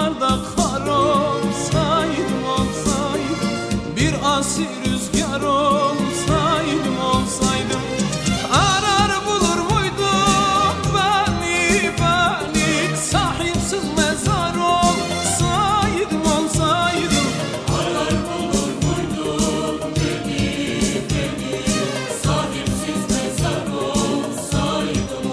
yazlarda kar olsaydım, bir asil rüzgar olsaydım, arar bulur muydum beni, sahipsiz mezar olsaydım, Arar bulur muydun beni, sahipsiz mezar olsaydım.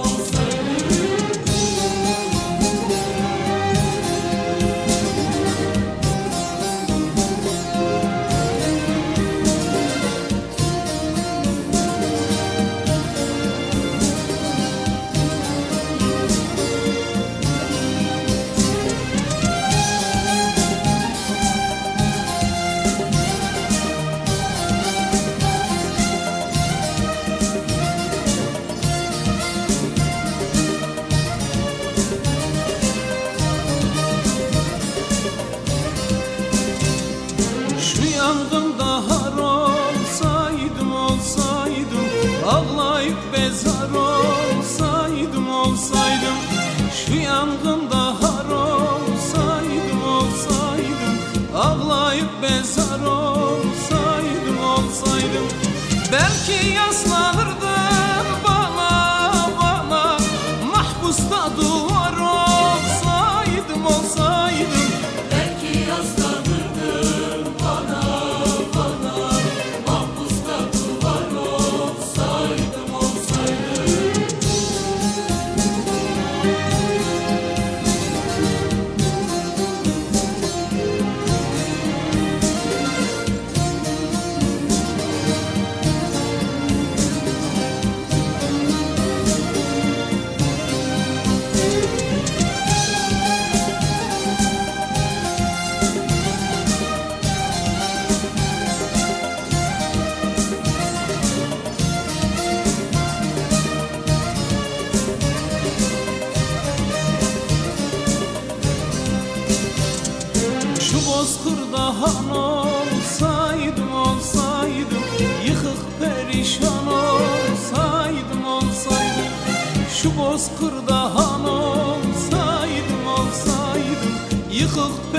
Şu yangında har olsaydım, ağlayıp bezar olsaydım, Şu yangında har olsaydım, ağlayıp bezar olsaydım, Belki yaslanırdın bana, mahpusta duvar olsaydım, Belki yaslanırdın bana, mahpusta duvar olsaydım. Şu bozkırda han olsaydım, yıkık perişan olsaydım, Şu bozkırda han olsaydım, yıkık